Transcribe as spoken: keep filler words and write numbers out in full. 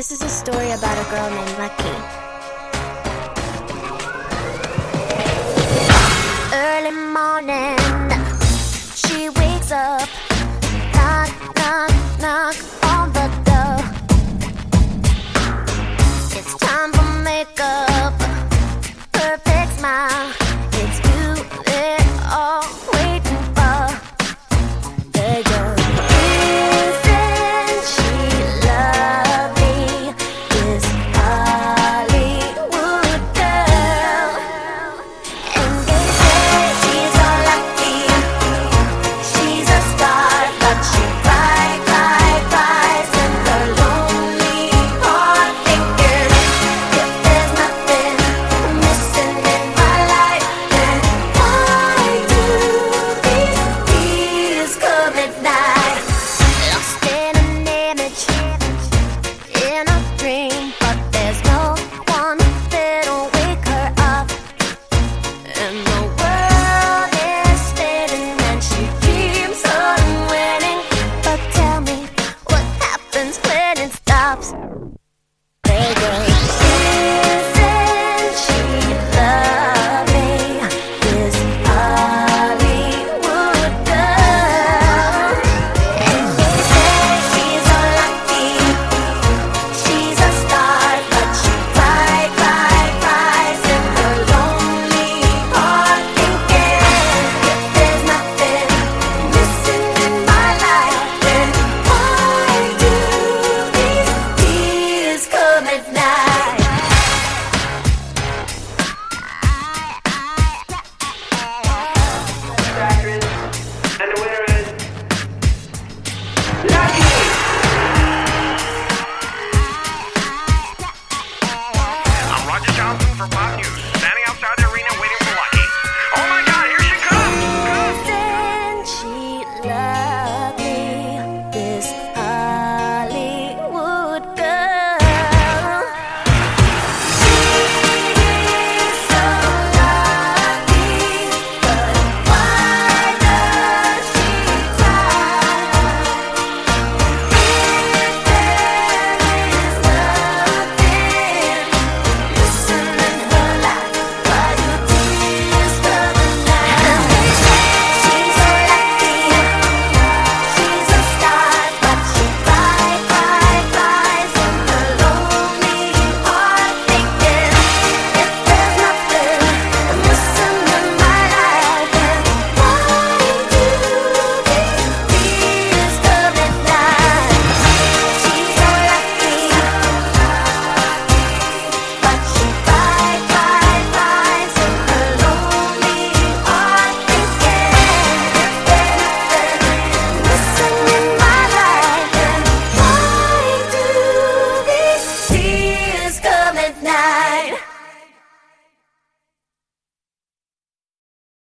This is a story about a girl named Lucky. Early morning, she wakes up, knock, knock, knock on the door. It's time for makeup, perfect smile. It's you they're all waiting for. They go, isn't she lovely, this Hollywood girl? And they say she's so lucky, she's a star, but she cries, cries, cries in her lonely heart, thinking if there's nothing missing in my life, then why do these tears come at night? Lost in an image, in a dream, but there's no one that'll wake her up. And the world is spinning and she keeps on winning. But tell me, what happens when it stops? They go, isn't she lovely, this Hollywood girl? And they say she's so lucky, she's a star, but she cries, cries, cries in her lonely heart, thinking if there's nothing missing in my life, then why do these tears come at night? Actress, and the winner is Lucky. I'm Roger Johnson for Pop News, standing outside the arena waiting for Lucky. Oh my God, here she comes! Isn't she lovely, this Hollywood girl? She's so lucky, but why does she cry? If there is nothing missing in her life, why do tears come at night? They say she's so lucky, she's a star, but she cries, cries, cries in her lonely heart, thinking if there's nothing missing in my life, then why do these tears come at night? She's so lucky, but she cries, cries, cries in her lonely heart, thinking if there's nothing missing in my life, then why do these tears come at night?